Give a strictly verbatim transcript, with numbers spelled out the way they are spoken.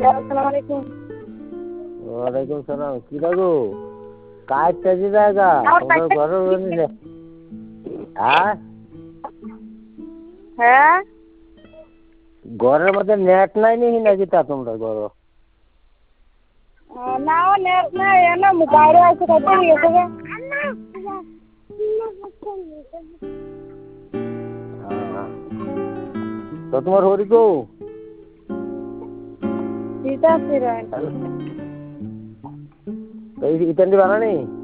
আসসালামু আলাইকুম। ওয়ালাইকুম সালাম। কি লাগো কাজ চাজি জায়গা তোমার ঘরের বন্ধে হ্যাঁ হ্যাঁ ঘরের মধ্যে নেট নাই নি নাকি তা তোমরা ঘর না ও নেট নাই না বাইরে আছে কত ইয়ে থেকে তো তোমার হরি কো सीता सिरन এই ইতান্ডি বানানি